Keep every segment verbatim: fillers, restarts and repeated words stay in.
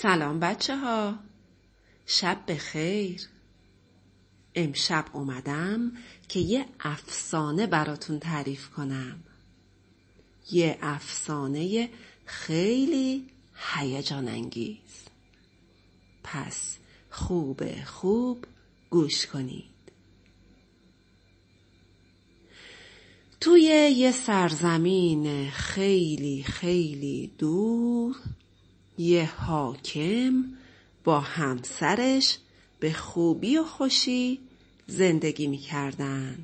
سلام بچه ها، شب بخیر. امشب اومدم که یه افسانه براتون تعریف کنم. یه افسانه خیلی هیجان انگیز. پس خوب خوب گوش کنید. توی یه سرزمین خیلی خیلی دور یه حاکم با همسرش به خوبی و خوشی زندگی می‌کردن.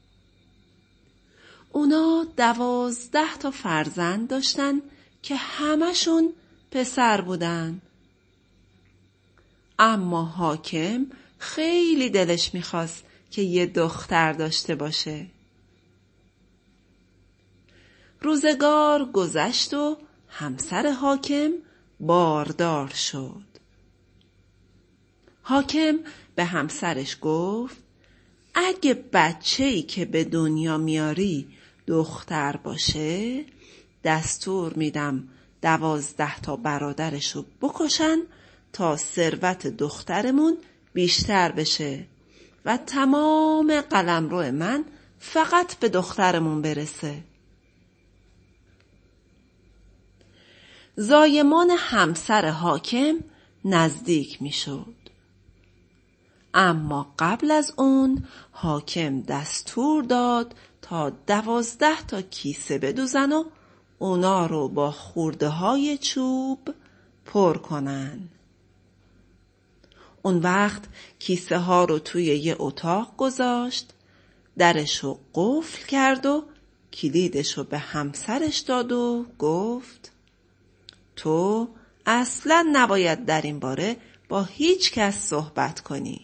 اونا دوازده تا فرزند داشتن که همشون پسر بودن. اما حاکم خیلی دلش می‌خواست که یه دختر داشته باشه. روزگار گذشت و همسر حاکم باردار شد. حاکم به همسرش گفت اگه بچه‌ای که به دنیا میاری دختر باشه دستور میدم دوازده تا برادرشو بکشن تا ثروت دخترمون بیشتر بشه و تمام قلمرو من فقط به دخترمون برسه. زایمان همسر حاکم نزدیک می شد. اما قبل از اون حاکم دستور داد تا دوازده تا کیسه بدوزن و اونا رو با خورده های چوب پر کنن. اون وقت کیسه ها رو توی یه اتاق گذاشت، درشو قفل کرد و کلیدشو به همسرش داد و گفت تو اصلا نباید در این باره با هیچ کس صحبت کنی.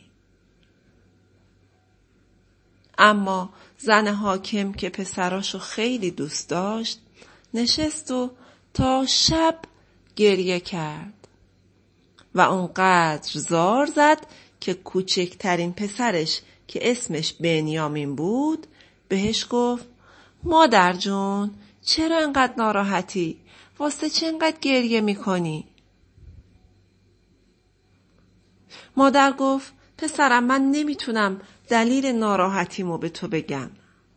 اما زن حاکم که پسراشو خیلی دوست داشت نشست و تا شب گریه کرد و اونقدر زار زد که کوچکترین پسرش که اسمش بنیامین بود بهش گفت مادر جون چرا انقدر ناراحتی؟ واسه چه انقدر گریه میکنی؟ مادر گفت پسرم من نمیتونم دلیل ناراحتیمو به تو بگم.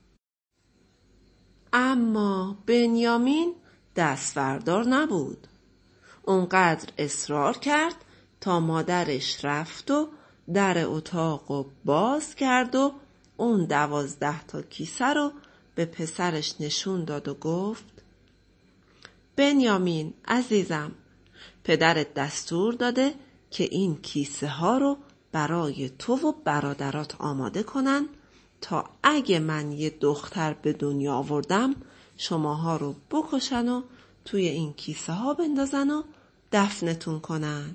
اما بنیامین دستبردار نبود. اونقدر اصرار کرد تا مادرش رفت و در اتاقو باز کرد و اون دوازده تا کیسه رو به پسرش نشون داد و گفت بنیامین عزیزم، پدرت دستور داده که این کیسه ها رو برای تو و برادرات آماده کنن تا اگه من یه دختر به دنیا آوردم شماها رو بکشن و توی این کیسه ها بندازن و دفنتون کنن.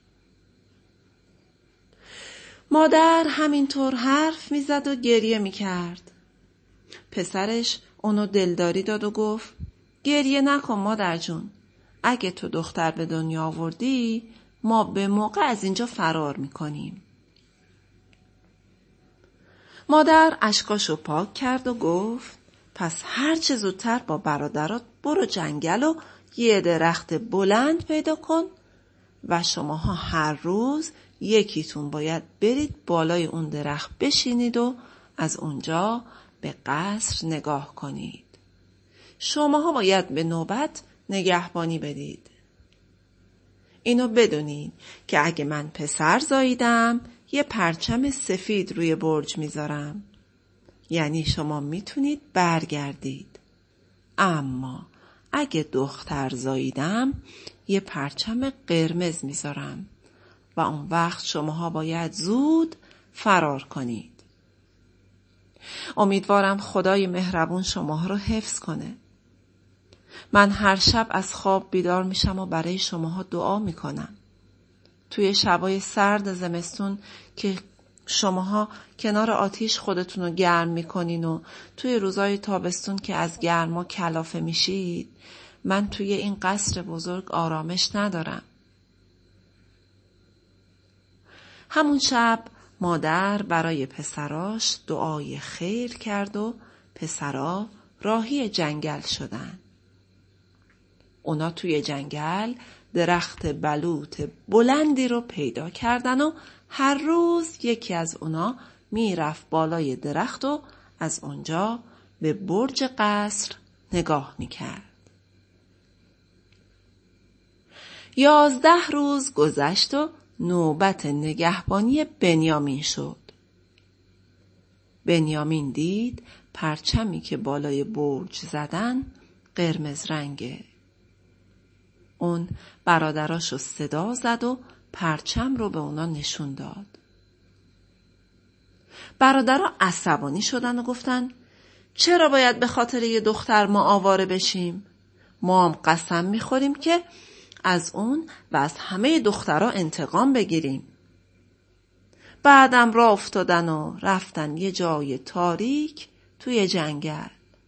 مادر همینطور حرف میزد و گریه میکرد. پسرش اونو دلداری داد و گفت گریه نکن مادر جون، اگه تو دختر به دنیا آوردی ما به موقع از اینجا فرار میکنیم. مادر اشکاشو پاک کرد و گفت پس هر چه زودتر با برادرات برو جنگل و یه درخت بلند پیدا کن و شماها هر روز یکیتون باید برید بالای اون درخت بشینید و از اونجا به قصر نگاه کنید. شماها باید به نوبت نگهبانی بدید. اینو بدونید که اگه من پسر زاییدم یه پرچم سفید روی برج میذارم، یعنی شما میتونید برگردید. اما اگه دختر زاییدم یه پرچم قرمز میذارم و اون وقت شماها باید زود فرار کنید. امیدوارم خدای مهربون شماها رو حفظ کنه. من هر شب از خواب بیدار میشم و برای شماها دعا میکنم. توی شبای سرد زمستون که شماها کنار آتیش خودتون رو گرم میکنین و توی روزای تابستون که از گرما کلافه میشید من توی این قصر بزرگ آرامش ندارم. همون شب مادر برای پسراش دعای خیر کرد و پسرا راهی جنگل شدن. اونا توی جنگل درخت بلوط بلندی رو پیدا کردن و هر روز یکی از اونا میرفت بالای درخت و از اونجا به برج قصر نگاه میکرد. یازده روز گذشت و نوبت نگهبانی بنیامین شد. بنیامین دید پرچمی که بالای برج زدن قرمز رنگه. اون برادراشو صدا زد و پرچم رو به اونا نشون داد. برادرها عصبانی شدن و گفتن چرا باید به خاطر یه دختر ما آواره بشیم؟ ما هم قسم میخوریم که از اون و از همه دخترها انتقام بگیریم. بعدم راه افتادن و رفتن یه جای تاریک توی جنگل.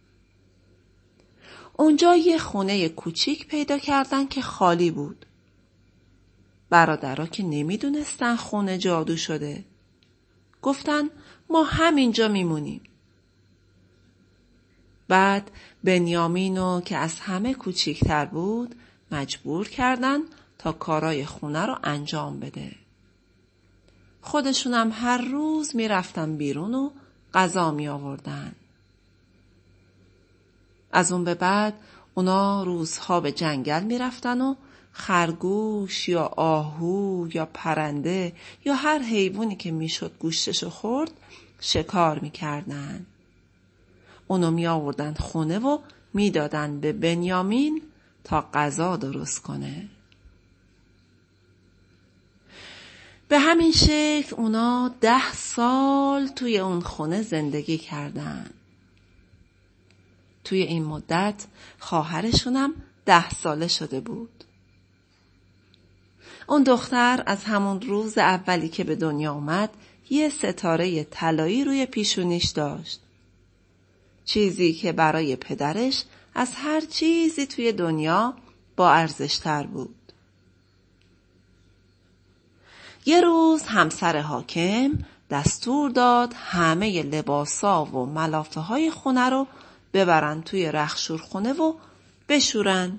اونجا یه خونه کوچیک پیدا کردن که خالی بود. برادرها که نمیدونستن خونه جادو شده گفتن ما همینجا میمونیم. بعد بنیامینو که از همه کوچیکتر بود مجبور کردن تا کارای خونه رو انجام بده. خودشونم هر روز میرفتن بیرون و غذا می آوردن. از اون به بعد اونا روزها به جنگل میرفتن و خرگوش یا آهو یا پرنده یا هر حیوانی که میشد گوشتشو خورد شکار میکردن. اونو می آوردن خونه و میدادن به بنیامین تا غذا درست کنه. به همین شکل اونا ده سال توی اون خونه زندگی کردن. توی این مدت خواهرشونم ده ساله شده بود. اون دختر از همون روز اولی که به دنیا اومد یه ستاره طلایی روی پیشونیش داشت. چیزی که برای پدرش از هر چیزی توی دنیا با ارزش‌تر بود. یه روز همسر حاکم دستور داد همه لباسا و ملافه های خونه رو ببرن توی رخشورخونه و بشورن.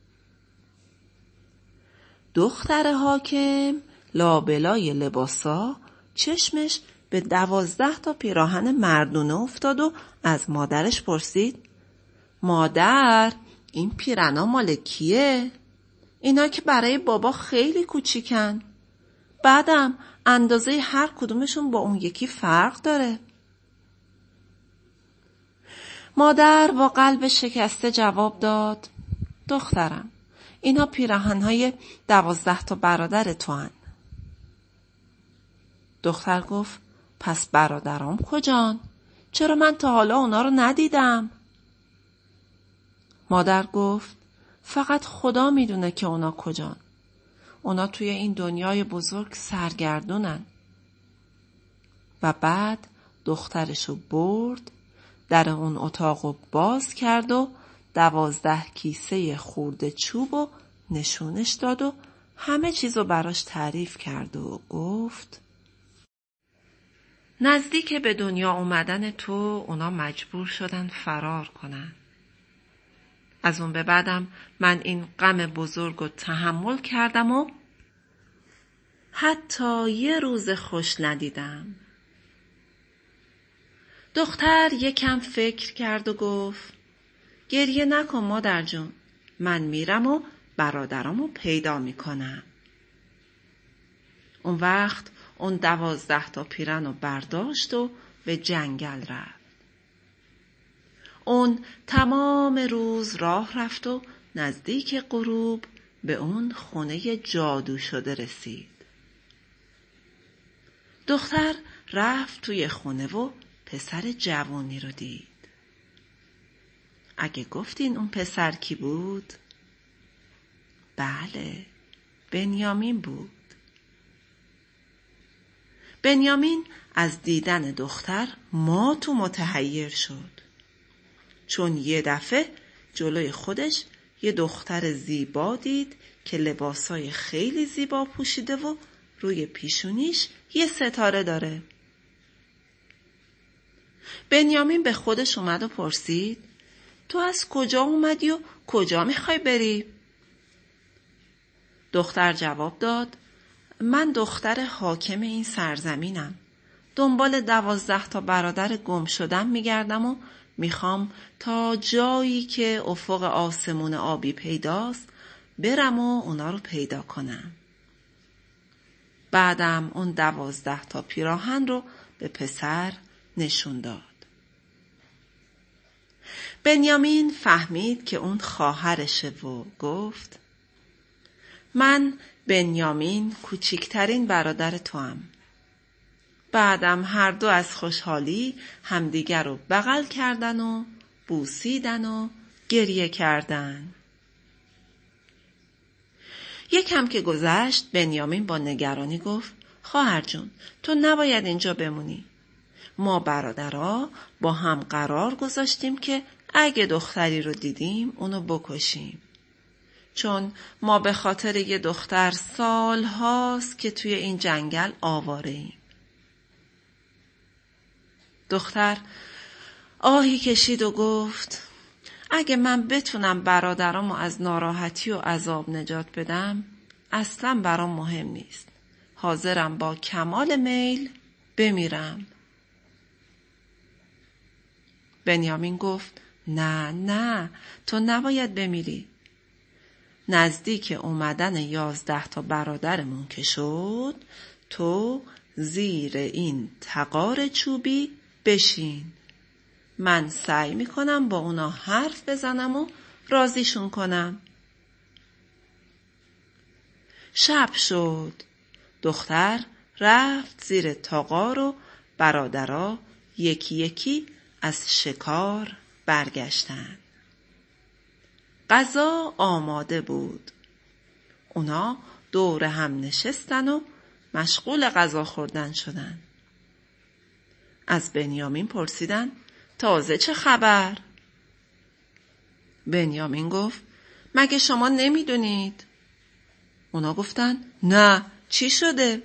دختر حاکم لابلای لباسا چشمش به دوازده تا پیراهن مردونه افتاد و از مادرش پرسید مادر این پیراهنا مال کیه؟ اینا که برای بابا خیلی کوچیکن. بعدم اندازه هر کدومشون با اون یکی فرق داره. مادر با قلب شکسته جواب داد دخترم اینا پیراهن‌های دوازده تا برادر تو هن. دختر گفت پس برادرام کجان؟ چرا من تا حالا اونا رو ندیدم؟ مادر گفت فقط خدا میدونه که اونا کجان. اونا توی این دنیای بزرگ سرگردونن. و بعد دخترشو برد در اون اتاقو باز کرد و دوازده کیسه خورده چوب و نشونش داد و همه چیزو براش تعریف کرد و گفت نزدیک به دنیا اومدن تو اونا مجبور شدن فرار کنن. از اون به بعدم من این غم بزرگ رو تحمل کردم و حتی یه روز خوش ندیدم. دختر یکم فکر کرد و گفت گریه نکن مادر جون، من میرم و برادرامو پیدا میکنم. اون وقت اون دوازده تا پیرن رو برداشت و به جنگل رفت. اون تمام روز راه رفت و نزدیک غروب به اون خونه جادو شده رسید. دختر رفت توی خونه و پسر جوانی رو دید. اگه گفتین اون پسر کی بود؟ بله، بنیامین بود. بنیامین از دیدن دختر مات و متحیر شد، چون یه دفعه جلوی خودش یه دختر زیبا دید که لباسای خیلی زیبا پوشیده و روی پیشونیش یه ستاره داره. بنیامین به خودش اومد و پرسید تو از کجا اومدی و کجا میخوای بری؟ دختر جواب داد: من دختر حاکم این سرزمینم. دنبال دوازده تا برادر گم شدم میگردم و میخوام تا جایی که افق آسمون آبی پیداست برم و اونا رو پیدا کنم. بعدم اون دوازده تا پیراهن رو به پسر نشون داد. بنیامین فهمید که اون خواهرشه و گفت: من بنیامین کوچکترین برادر توام. بعدم هر دو از خوشحالی همدیگر رو بغل کردن و بوسیدن و گریه کردن. یکم که گذشت بنیامین با نگرانی گفت: خواهر جون، تو نباید اینجا بمونی. ما برادرها با هم قرار گذاشتیم که اگه دختری رو دیدیم اونو بکشیم. چون ما به خاطر یه دختر سال هاست که توی این جنگل آواره ایم. دختر آهی کشید و گفت: اگه من بتونم برادرامو از ناراحتی و عذاب نجات بدم اصلا برام مهم نیست. حاضرم با کمال میل بمیرم. بنیامین گفت: نه نه، تو نباید بمیری. نزدیک اومدن یازده تا برادرمون که شد، تو زیر این تغار چوبی بشین. من سعی میکنم با اونا حرف بزنم و راضیشون کنم. شب شد. دختر رفت زیر تاغار و برادرها یکی یکی از شکار برگشتن. غذا آماده بود. اونا دور هم نشستن و مشغول غذا خوردن شدن. از بنیامین پرسیدن: تازه چه خبر؟ بنیامین گفت: مگه شما نمیدونید؟ اونا گفتن: نه، چی شده؟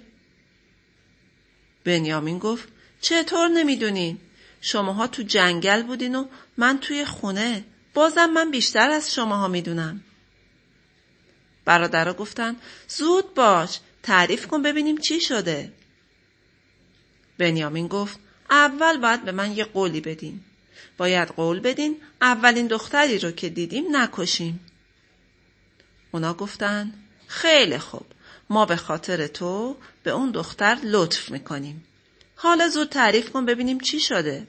بنیامین گفت: چطور نمیدونین؟ شماها تو جنگل بودین و من توی خونه. بازم من بیشتر از شماها میدونم. برادرها گفتن: زود باش، تعریف کن ببینیم چی شده. بنیامین گفت: اول باید به من یه قولی بدین. باید قول بدین اولین دختری رو که دیدیم نکشیم. اونا گفتن: خیلی خوب، ما به خاطر تو به اون دختر لطف میکنیم. حالا زود تعریف کن ببینیم چی شده.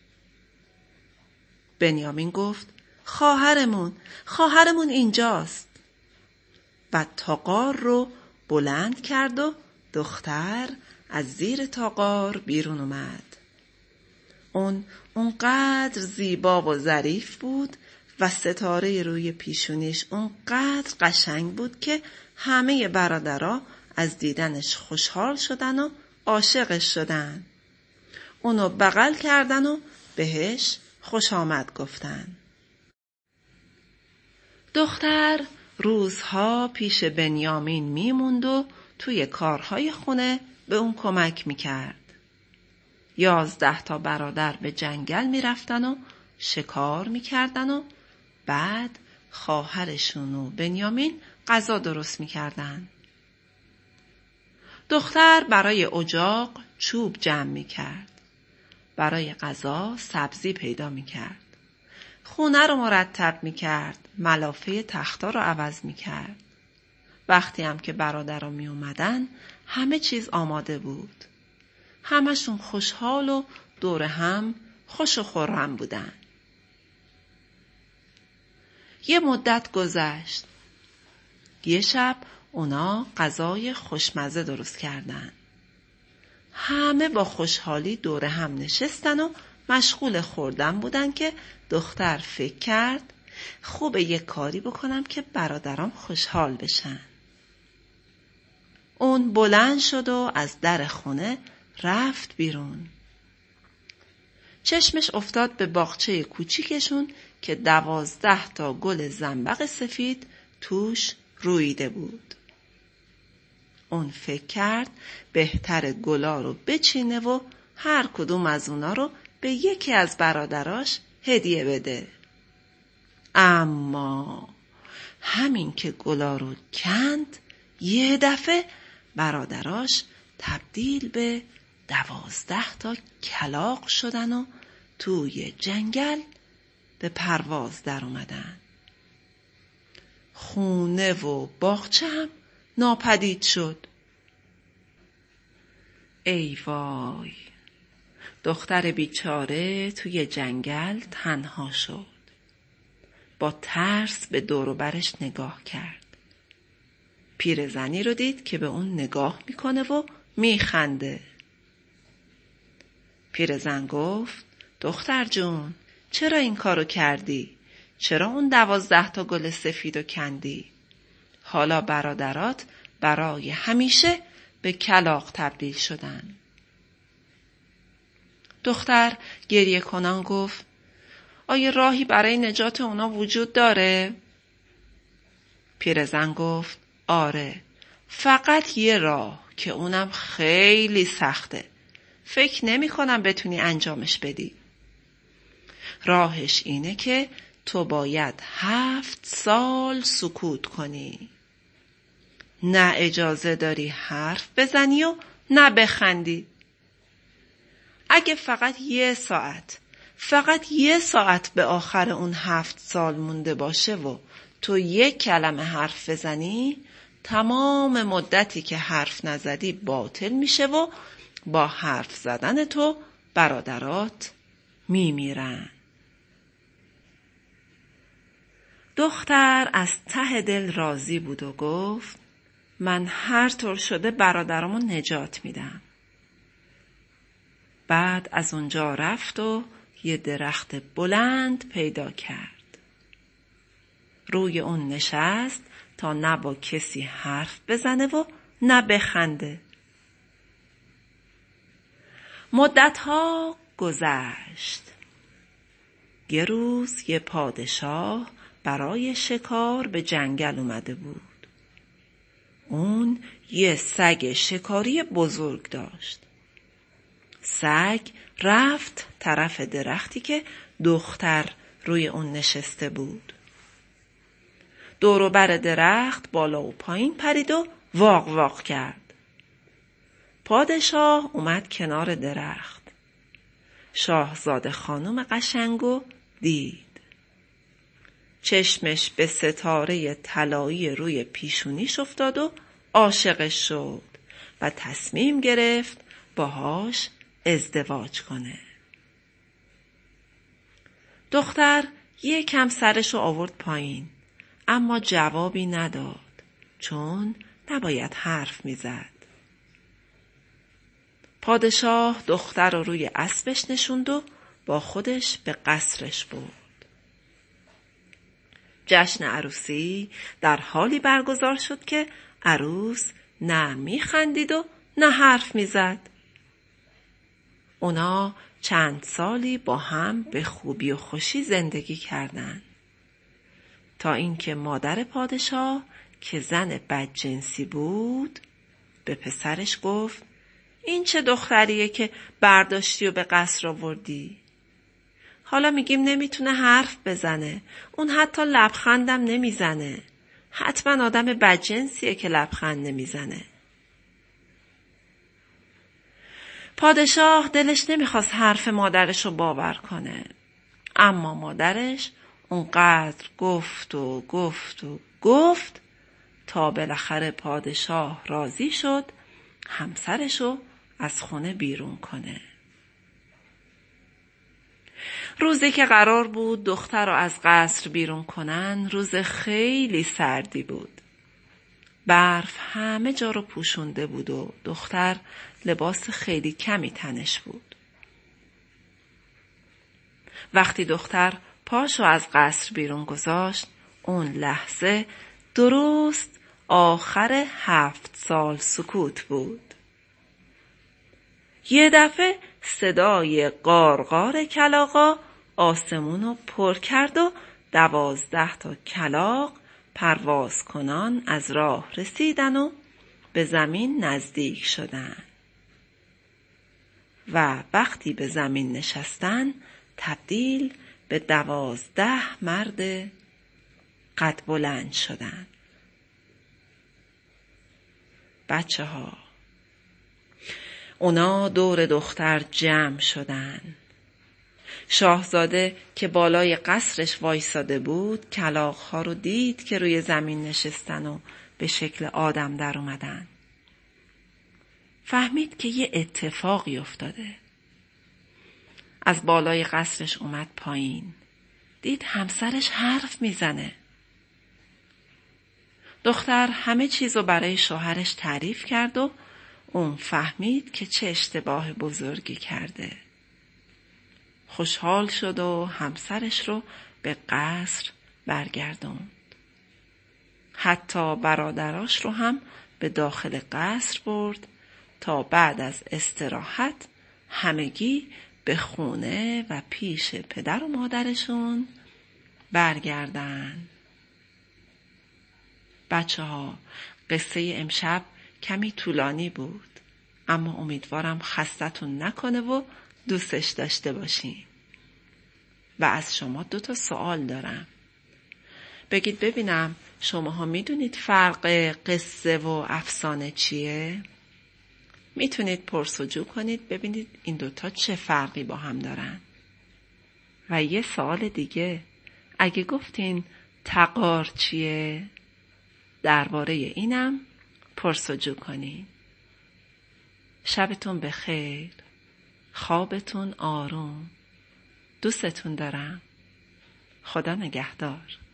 بنیامین گفت: خواهرمون، خواهرمون اینجاست. و تاغار رو بلند کرد و دختر از زیر تاغار بیرون اومد. اون اونقدر زیبا و ظریف بود و ستاره روی پیشونیش اونقدر قشنگ بود که همه برادرها از دیدنش خوشحال شدن و عاشقش شدن. اونو بغل کردن و بهش خوش آمد گفتن. دختر روزها پیش بنیامین میموند و توی کارهای خونه به اون کمک میکرد. یازده تا برادر به جنگل میرفتن و شکار میکردن و بعد خواهرشون و بنیامین غذا درست میکردن. دختر برای اجاق چوب جمع میکرد. برای غذا سبزی پیدا میکرد. خونه رو مرتب میکرد. ملافه تختا رو عوض میکرد. وقتی هم که برادرها می اومدن همه چیز آماده بود. همشون خوشحال و دور هم خوش و خرم بودن. یه مدت گذشت. یه شب اونا غذای خوشمزه درست کردن. همه با خوشحالی دور هم نشستن و مشغول خوردن بودن که دختر فکر کرد خوبه یه کاری بکنم که برادرام خوشحال بشن. اون بلند شد و از در خونه رفت بیرون. چشمش افتاد به باغچه کوچیکشون که دوازده تا گل زنبق سفید توش رویده بود. اون فکر کرد بهتر گلا رو بچینه و هر کدوم از اونا رو به یکی از برادراش هدیه بده. اما همین که گلا رو کند یه دفعه برادراش تبدیل به دوازده تا کلاغ شدن و توی جنگل به پرواز در اومدن. خونه و باغچه هم ناپدید شد. ای وای، دختر بیچاره توی جنگل تنها شد. با ترس به دور و برش نگاه کرد. پیرزنی رو دید که به اون نگاه میکنه و میخنده. پیرزن گفت دختر جون، چرا این کارو کردی؟ چرا اون دوازده تا گل سفیدو کندی؟ حالا برادرات برای همیشه به کلاغ تبدیل شدن. دختر گریه کنان گفت آیا راهی برای نجات اونا وجود داره؟ پیرزن گفت آره، فقط یه راه که اونم خیلی سخته. فکر نمی کنم بتونی انجامش بدی. راهش اینه که تو باید هفت سال سکوت کنی. نه اجازه داری حرف بزنی و نه بخندی. اگه فقط یه ساعت فقط یه ساعت به آخر اون هفت سال مونده باشه و تو یک کلمه حرف بزنی، تمام مدتی که حرف نزدی باطل میشه و با حرف زدن تو برادرات میمیرن. دختر از ته دل راضی بود و گفت من هر طور شده برادرامو نجات میدم. بعد از اونجا رفت و یه درخت بلند پیدا کرد. روی اون نشست تا نه با کسی حرف بزنه و نه بخنده. مدتها گذشت. یه روز یه پادشاه برای شکار به جنگل اومده بود. اون یه سگ شکاری بزرگ داشت. سگ رفت طرف درختی که دختر روی اون نشسته بود. دور و بر درخت بالا و پایین پرید و واق واق کرد. پادشاه اومد کنار درخت. شاهزاده خانم قشنگو دید. چشمش به ستاره طلایی روی پیشونیش افتاد و عاشقش شد و تصمیم گرفت باهاش ازدواج کنه. دختر یکم سرشو آورد پایین، اما جوابی نداد چون نباید حرف میزد. پادشاه دختر رو روی اسبش نشوند و با خودش به قصرش برد. جشن عروسی در حالی برگزار شد که عروس نه میخندید و نه حرف میزد. اونا چند سالی با هم به خوبی و خوشی زندگی کردند. تا اینکه مادر پادشاه که زن بدجنسی بود به پسرش گفت این چه دختریه که برداشتی و به قصر آوردی؟ حالا میگیم نمیتونه حرف بزنه، اون حتی لبخندم نمیزنه. حتما آدم بدجنسیه که لبخند نمیزنه. پادشاه دلش نمیخواست حرف مادرش رو باور کنه، اما مادرش اونقدر گفت و گفت و گفت تا بالاخره پادشاه راضی شد همسرش رو از خونه بیرون کنه. روزی که قرار بود دختر رو از قصر بیرون کنن روز خیلی سردی بود. برف همه جا رو پوشونده بود و دختر لباس خیلی کمی تنش بود. وقتی دختر پاشو از قصر بیرون گذاشت اون لحظه درست آخر هفت سال سکوت بود. یه دفعه صدای قارقار کلاغا آسمون رو پر کرد و دوازده تا کلاغ پرواز کنان از راه رسیدن و به زمین نزدیک شدن و وقتی به زمین نشستن تبدیل به دوازده مرد قد بلند شدن. بچه ها. اونا دور دختر جمع شدن. شاهزاده که بالای قصرش وایساده بود کلاغ‌ها رو دید که روی زمین نشستن و به شکل آدم در اومدن. فهمید که یه اتفاقی افتاده. از بالای قصرش اومد پایین. دید همسرش حرف میزنه. دختر همه چیزو برای شوهرش تعریف کرد و اون فهمید که چه اشتباه بزرگی کرده. خوشحال شد و همسرش رو به قصر برگردوند. حتی برادراش رو هم به داخل قصر برد تا بعد از استراحت همگی به خونه و پیش پدر و مادرشون برگردن. بچه ها، قصه امشب کمی طولانی بود، اما امیدوارم خستتون نکنه و دوستش داشته باشین. و از شما دو تا سوال دارم. بگید ببینم شماها میدونید فرق قصه و افسانه چیه؟ میتونید پرسجو کنید ببینید این دوتا چه فرقی با هم دارن. و یه سوال دیگه، اگه گفتین تغار چیه؟ درباره اینم پرسجو کنین. شبتون بخیر. خوابتون آروم. دوستتون دارم. خدا نگهدار.